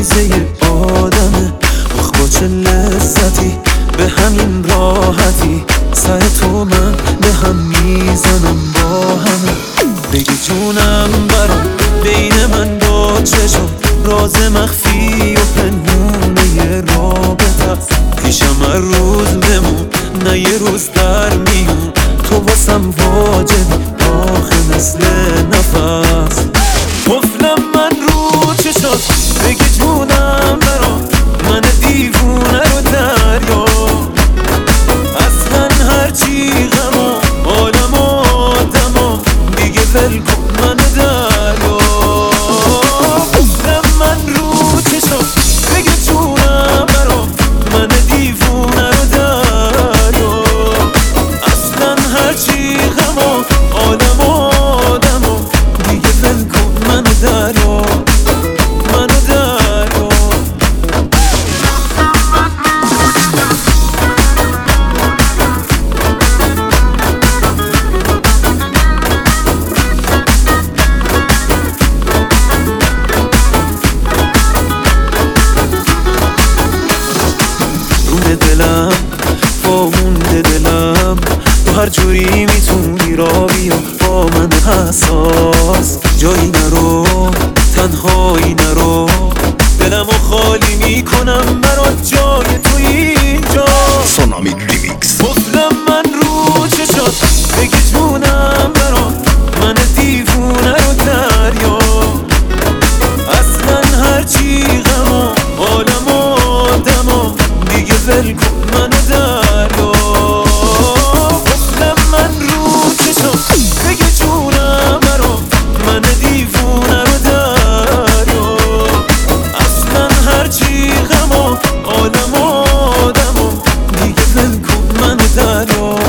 انگیزه آدمه. آخ با چه لذتی به همین راحتی سر تو من به هم میزنم با همه. بگی جونم برام بین من با چشم راز مخفی و پنهونه رابطه است. پیشم هر روز بمون نه یه روز در میون، تو واسم واجبی آخه مثل نفس. قفلم من رو چشات بگی جونم برام من دیوونه رو دریا. اصلا هرچی غم و عالم و آدم و دیگه ول کن من دریا. قفلم من رو چشات بگی جونم برام من دیوونه رو دریا. اصلا هرچی غم و عالم و آدم و دیگه ول کن من دریا. دلم وامونده دلم تو هر جوری میتونی را بیا با من حساس. جایی نرو تنهایی نرو دلمو خالی میکنم برات جای تو اینجا. سونامیک ریمیکس. گفتم من رو چشات بگی جونم برات من دیوونه رو دریا. اصلا هرچی غم و عالم و آدم و دیگه ول کن من دریا. گفتم من رو چشات بگی جونم برام من دیوونه رو دریا. اصلا هرچی غم و عالم و آدم و دیگه ول کن من دریا.